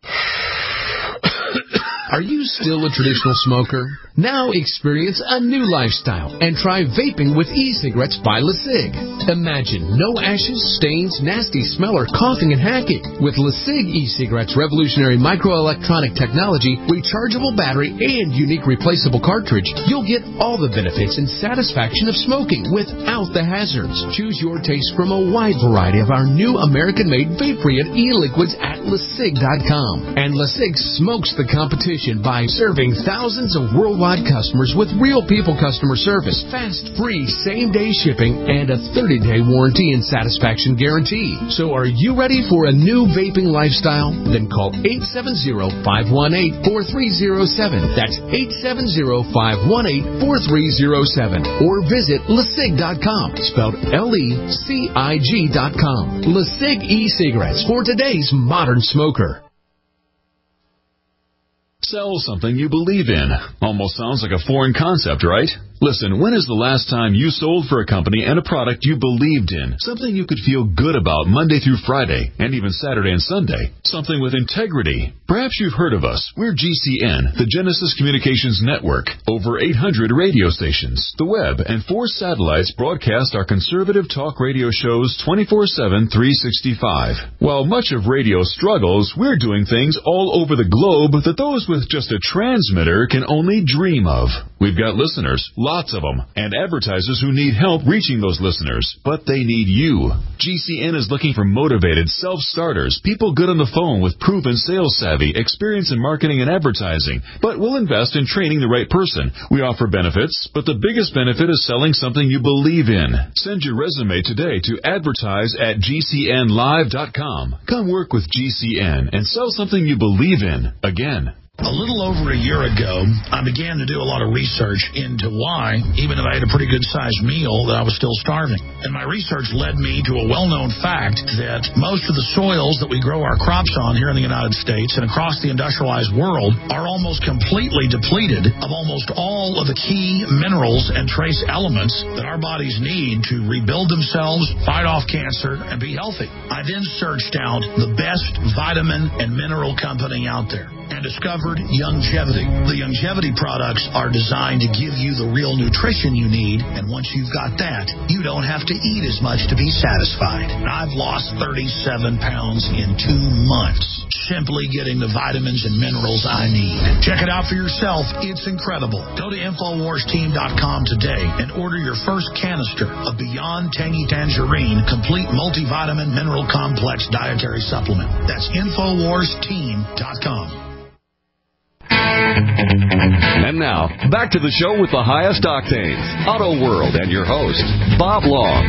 Are you still a traditional smoker? Now experience a new lifestyle and try vaping with e-cigarettes by LeSig. Imagine no ashes, stains, nasty smell, or coughing and hacking. With LeSig e-cigarettes' revolutionary microelectronic technology, rechargeable battery, and unique replaceable cartridge, you'll get all the benefits and satisfaction of smoking without the hazards. Choose your taste from a wide variety of our new American-made vape-free e-liquids at LeSig dot com. And LeSig smokes the competition by serving thousands of worldwide customers with real people customer service, fast, free, same-day shipping, and a thirty-day warranty and satisfaction guarantee. So are you ready for a new vaping lifestyle? Then call eight seven zero, five one eight, four three zero seven. That's eight seven zero, five one eight, four three zero seven. Or visit LeSig dot com, spelled L E C I G dot com. LeSig e-cigarettes for today's modern smoker. Sell something you believe in. Almost sounds like a foreign concept, right? Listen, when is the last time you sold for a company and a product you believed in? Something you could feel good about Monday through Friday, and even Saturday and Sunday. Something with integrity. Perhaps you've heard of us. We're G C N, the Genesis Communications Network. Over eight hundred radio stations, the web, and four satellites broadcast our conservative talk radio shows twenty-four seven, three sixty-five. While much of radio struggles, we're doing things all over the globe that those with just a transmitter can only dream of. We've got listeners, lots of them, and advertisers who need help reaching those listeners, but they need you. G C N is looking for motivated self-starters, people good on the phone with proven sales savvy, experience in marketing and advertising, but we'll invest in training the right person. We offer benefits, but the biggest benefit is selling something you believe in. Send your resume today to advertise at G C N live dot com. Come work with G C N and sell something you believe in. Again. A little over a year ago, I began to do a lot of research into why, even if I had a pretty good-sized meal, that I was still starving. And my research led me to a well-known fact that most of the soils that we grow our crops on here in the United States and across the industrialized world are almost completely depleted of almost all of the key minerals and trace elements that our bodies need to rebuild themselves, fight off cancer, and be healthy. I then searched out the best vitamin and mineral company out there and discovered Youngevity. The Youngevity products are designed to give you the real nutrition you need, and once you've got that, you don't have to eat as much to be satisfied. I've lost thirty-seven pounds in two months, simply getting the vitamins and minerals I need. Check it out for yourself. It's incredible. Go to Infowars Team dot com today and order your first canister of Beyond Tangy Tangerine Complete Multivitamin Mineral Complex Dietary Supplement. That's Infowars Team dot com. And now, back to the show with the highest octanes, Auto World, and your host, Bob Long.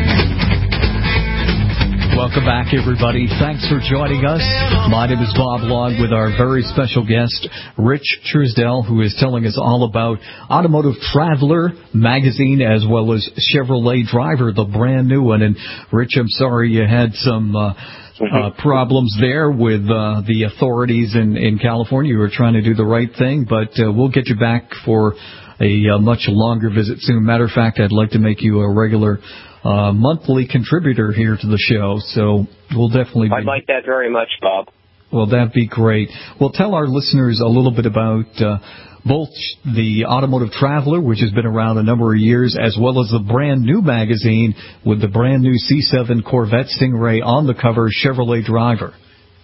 Welcome back, everybody. Thanks for joining us. My name is Bob Long with our very special guest, Rich Truesdell, who is telling us all about Automotive Traveler magazine as well as Chevrolet Driver, the brand new one. And, Rich, I'm sorry you had some Uh, Uh, problems there with uh, the authorities in, in California. You were trying to do the right thing, but uh, we'll get you back for a, a much longer visit soon. Matter of fact, I'd like to make you a regular uh, monthly contributor here to the show, so we'll definitely be... I'd like that very much, Bob. Well, that'd be great. Well, tell our listeners a little bit about uh, both the Automotive Traveler, which has been around a number of years, as well as the brand new magazine with the brand new C seven Corvette Stingray on the cover, Chevrolet Driver.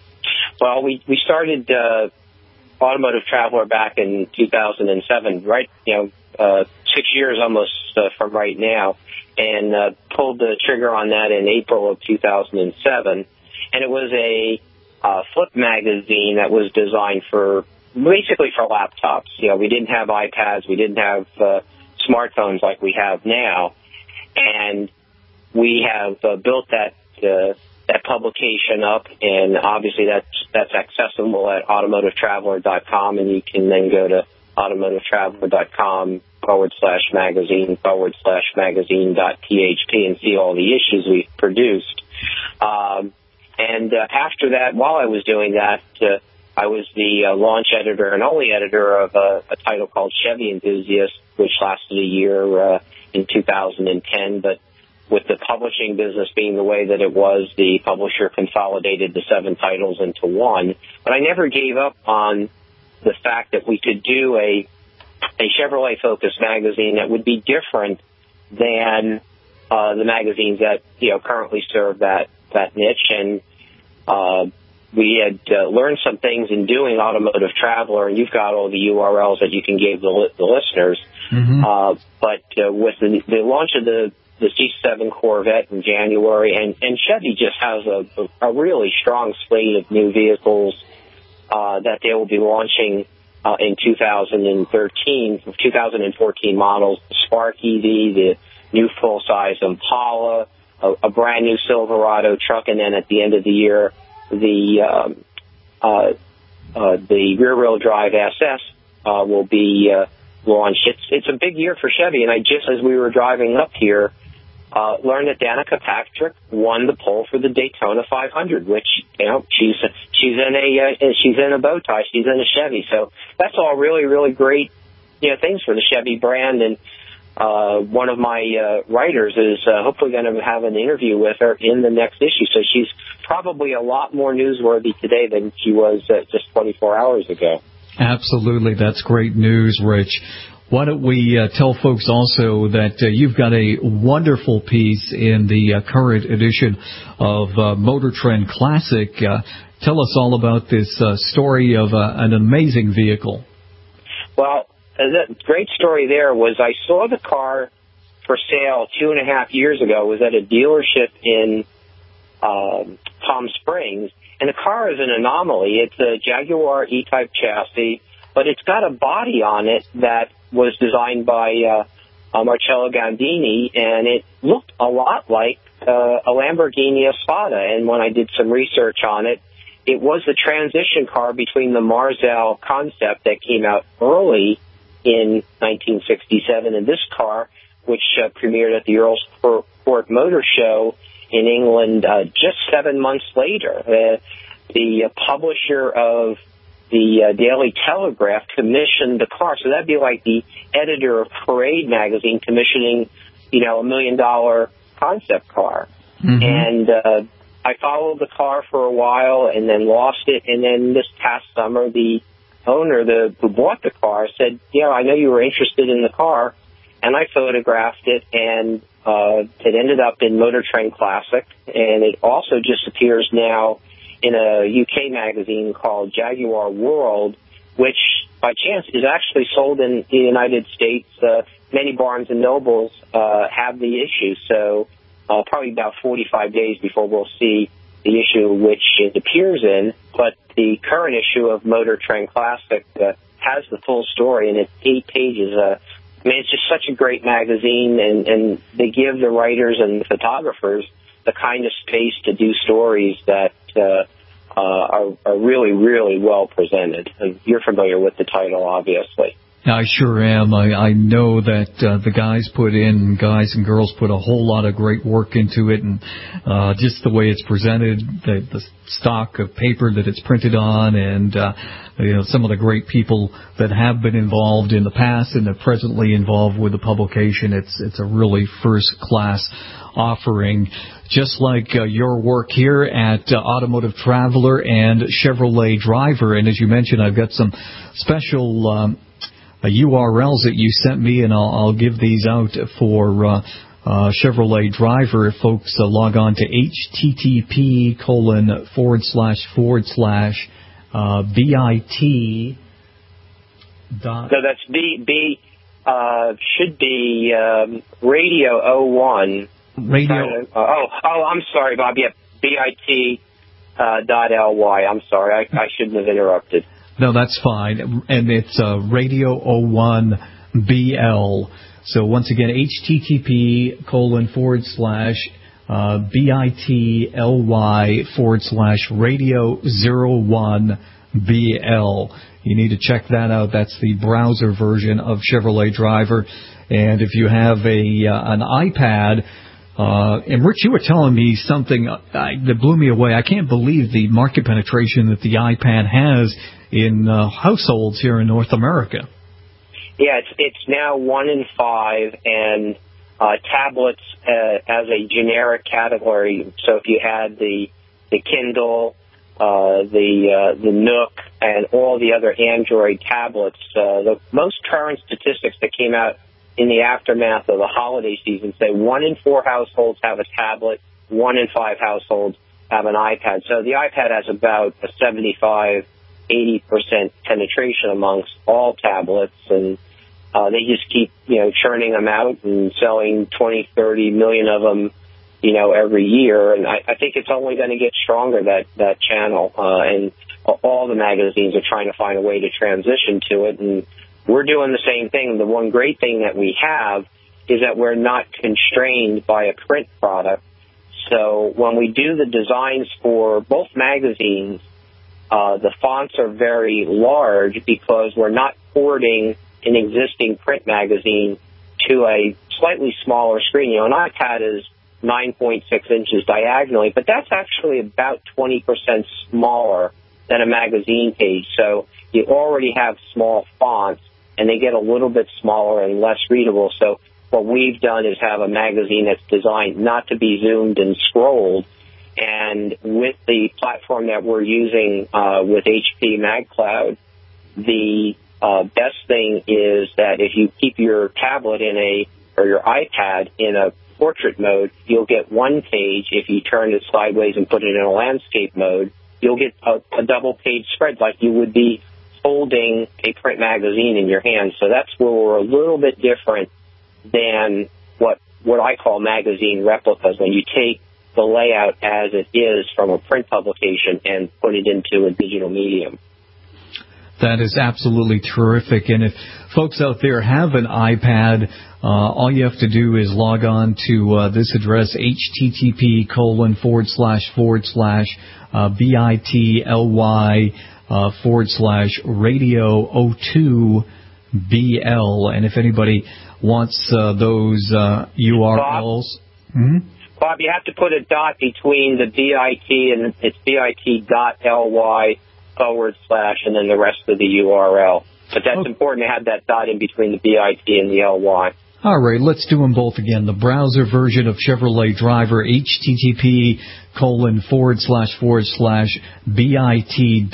Well, we, we started uh, Automotive Traveler back in two thousand seven, right, you know, uh, six years almost uh, from right now, and uh, pulled the trigger on that in April of two thousand seven. And it was a uh, flip magazine that was designed for basically for laptops. You know, we didn't have iPads, we didn't have uh, smartphones like we have now, and we have uh, built that uh, that publication up, and obviously that's that's accessible at automotive traveler dot com, and you can then go to automotive traveler dot com forward slash magazine forward slash magazine dot php and see all the issues we've produced. Um, and uh, after that, while I was doing that, uh, I was the uh, launch editor and only editor of a, a title called Chevy Enthusiast, which lasted a year uh, in two thousand ten. But with the publishing business being the way that it was, the publisher consolidated the seven titles into one. But I never gave up on the fact that we could do a a Chevrolet-focused magazine that would be different than uh, the magazines that you know currently serve that that niche. And uh, we had uh, learned some things in doing Automotive Traveler, and you've got all the U R Ls that you can give the, li- the listeners. Mm-hmm. Uh, but uh, with the, the launch of the, the C seven Corvette in January, and, and Chevy just has a, a really strong slate of new vehicles uh, that they will be launching uh, in two thousand thirteen, two thousand fourteen models, the Spark E V, the new full-size Impala, a, a brand new Silverado truck, and then at the end of the year, the um, uh, uh, the rear-wheel drive S S uh, will be uh, launched. It's it's a big year for Chevy, and I just as we were driving up here, uh, learned that Danica Patrick won the pole for the Daytona five hundred, which you know she's she's in a uh, she's in a bow tie, she's in a Chevy, so that's all really really great you know things for the Chevy brand. And uh, one of my uh, writers is uh, hopefully going to have an interview with her in the next issue. So she's probably a lot more newsworthy today than she was uh, just twenty-four hours ago. Absolutely. That's great news, Rich. Why don't we uh, tell folks also that uh, you've got a wonderful piece in the uh, current edition of uh, Motor Trend Classic. Uh, tell us all about this uh, story of uh, an amazing vehicle. Well, the great story there was I saw the car for sale two and a half years ago. It was at a dealership in um, Palm Springs, and the car is an anomaly. It's a Jaguar E-Type chassis, but it's got a body on it that was designed by uh, uh, Marcello Gandini, and it looked a lot like uh, a Lamborghini Espada. And when I did some research on it, it was the transition car between the Marzal concept that came out early in nineteen sixty-seven and this car, which uh, premiered at the Earl's Court Motor Show in England uh, just seven months later. Uh, the uh, publisher of the uh, Daily Telegraph commissioned the car. So that'd be like the editor of Parade magazine commissioning, you know, a million-dollar concept car. Mm-hmm. And uh, I followed the car for a while and then lost it. And then this past summer, the owner the, who bought the car said, yeah, I know you were interested in the car. And I photographed it, and uh, it ended up in Motor Trend Classic. And it also just appears now in a U K magazine called Jaguar World, which by chance is actually sold in the United States. Uh, many Barnes and Nobles uh, have the issue, so uh, probably about forty-five days before we'll see the issue which it appears in. But the current issue of Motor Trend Classic uh, has the full story, and it's eight pages. Uh, I mean, it's just such a great magazine, and, and they give the writers and the photographers the kind of space to do stories that uh, uh, are, are really, really well presented. And you're familiar with the title, obviously. I sure am. I, I know that uh, the guys put in, guys and girls put a whole lot of great work into it, and uh, just the way it's presented, the, the stock of paper that it's printed on, and uh, you know, some of the great people that have been involved in the past and are presently involved with the publication. It's it's a really first class offering, just like uh, your work here at uh, Automotive Traveler and Chevrolet Driver. And as you mentioned, I've got some special um, uh, U R Ls that you sent me, and I'll, I'll give these out for uh, uh, Chevrolet Driver if folks uh, log on to http colon forward slash forward slash uh, bit. Dot. So that's B B uh, should be um, Radio oh one. Radio. Uh, oh, oh, I'm sorry, Bob. Yeah, bit uh, dot ly. I'm sorry, I, I shouldn't have interrupted. No, that's fine, and it's uh, Radio oh one B L. So once again, http colon forward slash uh, bit ly forward slash Radio zero one B L. You need to check that out. That's the browser version of Chevrolet Driver, and if you have a uh, an iPad. Uh, and Rich, you were telling me something uh, that blew me away. I can't believe the market penetration that the iPad has in uh, households here in North America. Yeah, it's it's now one in five, and uh, tablets uh, as a generic category. So if you had the the Kindle, uh, the uh, the Nook, and all the other Android tablets, uh, the most current statistics that came out in the aftermath of the holiday season say one in four households have a tablet, one in five households have an iPad. So the iPad has about a seventy-five, eighty percent penetration amongst all tablets, and uh, they just keep, you know, churning them out and selling twenty, thirty million of them, you know, every year. And I, I think it's only going to get stronger, that, that channel. Uh, and all the magazines are trying to find a way to transition to it, and we're doing the same thing. The one great thing that we have is that we're not constrained by a print product. So when we do the designs for both magazines, uh, the fonts are very large because we're not porting an existing print magazine to a slightly smaller screen. You know, an iPad is nine point six inches diagonally, but that's actually about twenty percent smaller than a magazine page. So you already have small fonts, and they get a little bit smaller and less readable. So what we've done is have a magazine that's designed not to be zoomed and scrolled. And with the platform that we're using uh, with H P MagCloud, the uh, best thing is that if you keep your tablet in a or your iPad in a portrait mode, you'll get one page. If you turn it sideways and put it in a landscape mode, you'll get a, a double page spread like you would be holding a print magazine in your hand. So that's where we're a little bit different than what what I call magazine replicas, when you take the layout as it is from a print publication and put it into a digital medium. That is absolutely terrific. And if folks out there have an iPad, uh, all you have to do is log on to uh, this address, http colon forward slash forward slash bit.ly uh, forward slash radio oh two bl. And if anybody wants uh, those uh, U R Ls... Bob, hmm? Bob, you have to put a dot between the bit and it's bit.ly forward slash and then the rest of the U R L. But that's okay. Important to have that dot in between the bit and the ly. All right, let's do them both again. The browser version of Chevrolet Driver, http colon forward slash forward slash bit.ly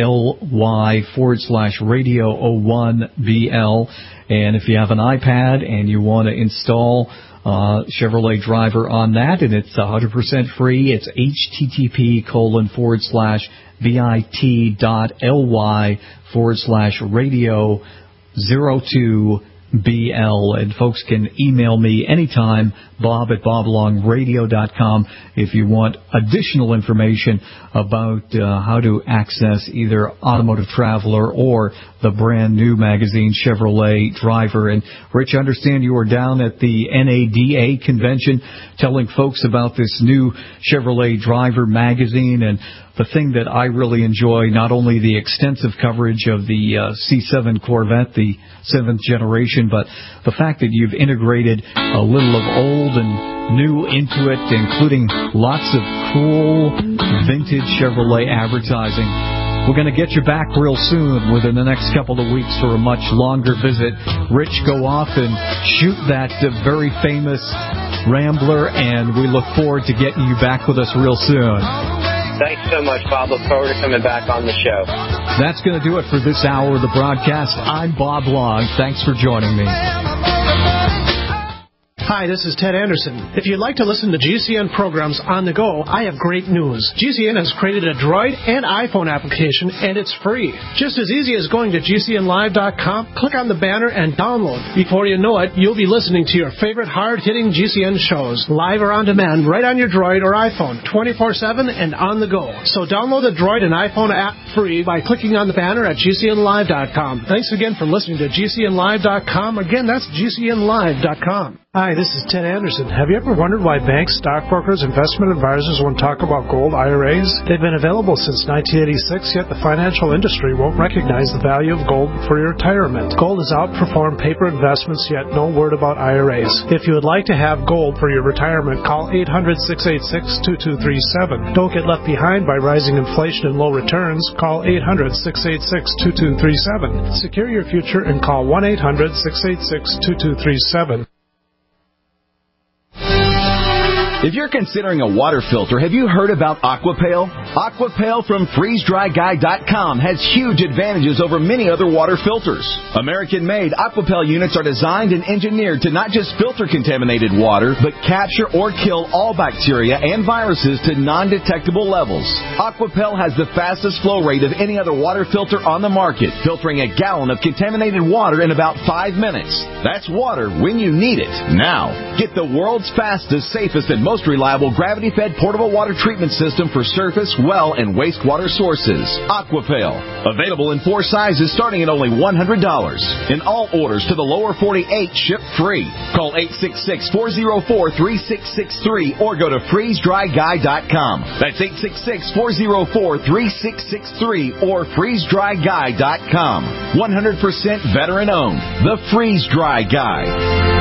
forward slash radio oh one bl. And if you have an iPad and you want to install uh, Chevrolet Driver on that, and it's one hundred percent free, it's http colon forward slash bit.ly forward slash radio zero two bl. And folks can email me anytime, bob at bob long radio dot com, if you want additional information about uh, how to access either Automotive Traveler or the brand new magazine Chevrolet Driver. And Rich, I understand you were down at the N A D A convention telling folks about this new Chevrolet Driver magazine. And the thing that I really enjoy, not only the extensive coverage of the uh, C seven Corvette, the seventh generation, but the fact that you've integrated a little of old and new into it, including lots of cool vintage Chevrolet advertising. We're going to get you back real soon, within the next couple of weeks, for a much longer visit. Rich, go off and shoot that uh, very famous Rambler, and we look forward to getting you back with us real soon. Thanks so much, Bob. Look forward to coming back on the show. That's going to do it for this hour of the broadcast. I'm Bob Long. Thanks for joining me. Hi, this is Ted Anderson. If you'd like to listen to G C N programs on the go, I have great news. G C N has created a Droid and iPhone application, and it's free. Just as easy as going to G C N live dot com, click on the banner, and download. Before you know it, you'll be listening to your favorite hard-hitting G C N shows, live or on demand, right on your Droid or iPhone, twenty-four seven and on the go. So download the Droid and iPhone app free by clicking on the banner at G C N live dot com. Thanks again for listening to G C N live dot com. Again, that's G C N live dot com. Hi, this is Ted Anderson. Have you ever wondered why banks, stockbrokers, investment advisors won't talk about gold I R As? They've been available since nineteen eighty-six, yet the financial industry won't recognize the value of gold for your retirement. Gold has outperformed paper investments, yet no word about I R As. If you would like to have gold for your retirement, call eight hundred, six eight six, two two three seven. Don't get left behind by rising inflation and low returns. Call eight hundred, six eight six, two two three seven. Secure your future and call one eight hundred, six eight six, two two three seven. If you're considering a water filter, have you heard about Aquapail? Aquapail from freeze dry guy dot com has huge advantages over many other water filters. American-made Aquapail units are designed and engineered to not just filter contaminated water, but capture or kill all bacteria and viruses to non-detectable levels. Aquapail has the fastest flow rate of any other water filter on the market, filtering a gallon of contaminated water in about five minutes. That's water when you need it. Now, get the world's fastest, safest, and most reliable gravity-fed portable water treatment system for surface, well, and wastewater sources. Aquapail. Available in four sizes starting at only one hundred dollars. And all orders to the lower forty-eight ship free. Call eight six six, four zero four, three six six three or go to freeze dry guy dot com. That's eight six six, four zero four, three six six three or freeze dry guy dot com. one hundred percent veteran-owned. The Freeze Dry Guy.